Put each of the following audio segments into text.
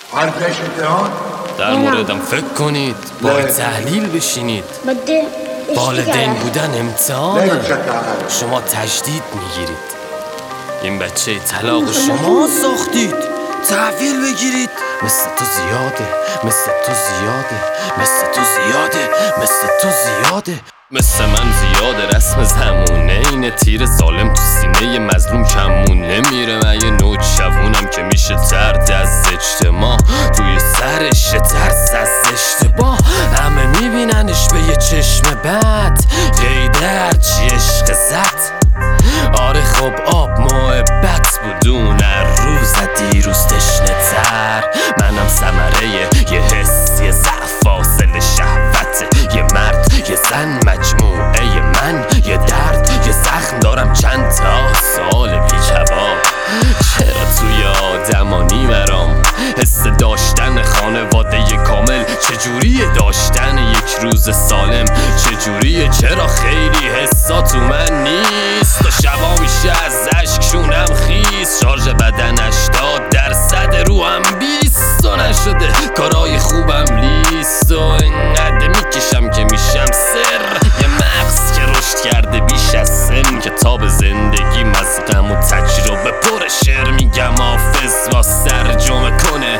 حرفش اتهام؟ در موردم فکر کنید، باید تحلیل بشینید. والدین بودن امتحانه. شما تجدید میگیرید. این بچه طلاق شما ساختید. تحویل بگیرید. مثل تو زیاده، مثل تو زیاده، مثل تو زیاده، مثل تو زیاده، مثل من زیاده. رسم زمونه اینه، تیر ظالم تو سینه مظلوم کمون نمیره. من یه نوع جوونم که میشه ترد از اجتماع، توی سرش ترس از اشتباه. همه میبیننش به یه چشم بد، قید هرچی عشق زد. آره خب آب محبت بودون هر روز دیروز تشنه تر. منم ثمره یه حس، یه ضعف، فاصل شهوت یه مرد، یه زن، مجموعه من، یه درد، یه زخم دارم چند تا سال بی جواب. چرا توی آدمانی برام حس داشتن خانواده کامل؟ چجوریه داشتن یک روز سالم؟ چجوریه؟ چرا خیلی حسا تو من نیست؟ تا شبا میشه از عشق شونم خیس، شارژ بدن 80% روحم 20 و نشده کارای خوبم لیست. و انقدر میکشم که میشم سر، یه مغز که رشد کرده بیش از سن. کتاب زندگی از غم و تجربه پر شعر، میگم حافظ واس ترجمه کنه.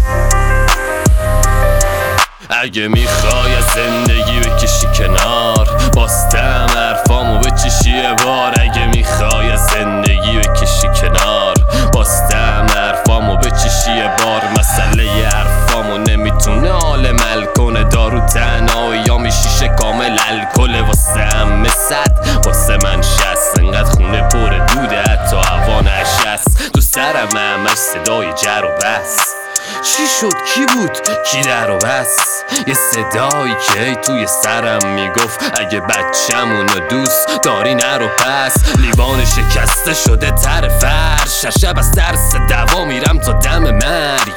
اگه میخوای از زندگی بکشی کنار، باستم حرفامو بچشی یه بار. اگه میخوای از زندگی بکشی کنار، باستم حرفامو بچشی یه بار. مسئله حرفامو نمیتونه حال مل کنه، دارو تنهایی یا میشیشه کامل الکل. واسه هم صد، واسه من 60. انقدر خونه پر دوده حتی هوا نشست. تو سرم همش صدای جر و بس. چی شد؟ کی بود؟ کی در و بس؟ یه صدایی که توی سرم میگفت اگه بچه‌مونو دوست داری نرو پس. لیوان شکسته شده تر فرش، شب از ترس دوا میرم تا دم مرگ.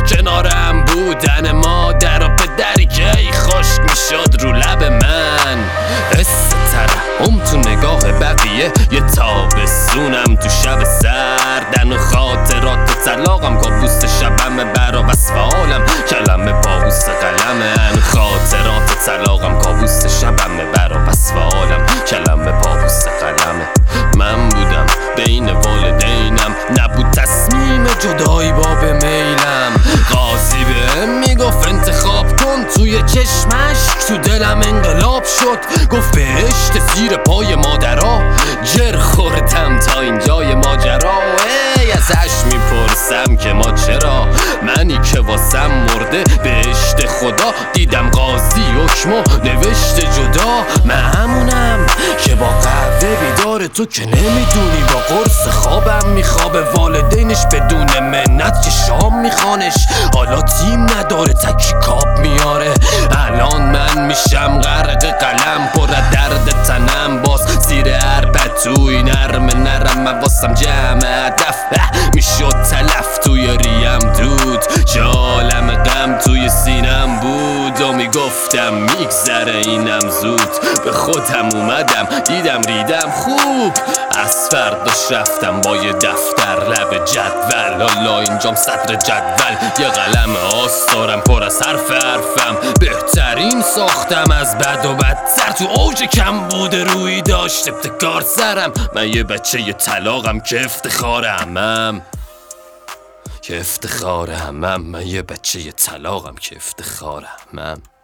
کنارم بودن مادر و پدری که ای خشک میشد رو لب من. حس ترحم تو نگاه بقیه، یه تابستونم تو شب سردن. و خاطرات و طلاقم کابوس شبم برا وصف حالم، کلمه پابوس قلمن. خاطرات و طلاقم کابوس شبم برا وصف حالم، کلمه پابوس قلمه. من بودم بین والدینم، نبود تصمیم جدایی با به میلم. قاضی بهم میگفت انتخاب کن، توی چشمش تو دلم انقلاب شد. گفت بهشت زیر پای مادرها. جر خوردم تا اینجای ماجرا. ای ازش میپرسم که ما چرا، منی که واسم مرده بهشت خدا. دیدم قاضی حکمو نوشته جدا. من همونم که با قهوه بیداره، تو که نمیدونی با قرص خوابم میخوابه. والدینش بدون منت که شام میخوانش، حالا تیم نداره تکی کاب میاره. الان من میشم غرق قلم، پر درد تنم باز زیر هر پتوی. نرم من واسم جمع هدف میشد تلف. توی ریم دود جالم غم توی سینم بود، و میگفتم میگذره اینم زود. به خودم اومدم دیدم ریدم خوب. از فرداش رفتم با یه دفتر لب جدول. حالا اینجام صدر جدول، یه قلم آستارم پر از حرفم. بهترین ساختم از بد و بدتر. تو اوج کم بوده روی داشت ابتکار سرم. من یه بچه یه طلاقم که افتخار همم، که افتخار همم. من یه بچه یه طلاقم که افتخار همم.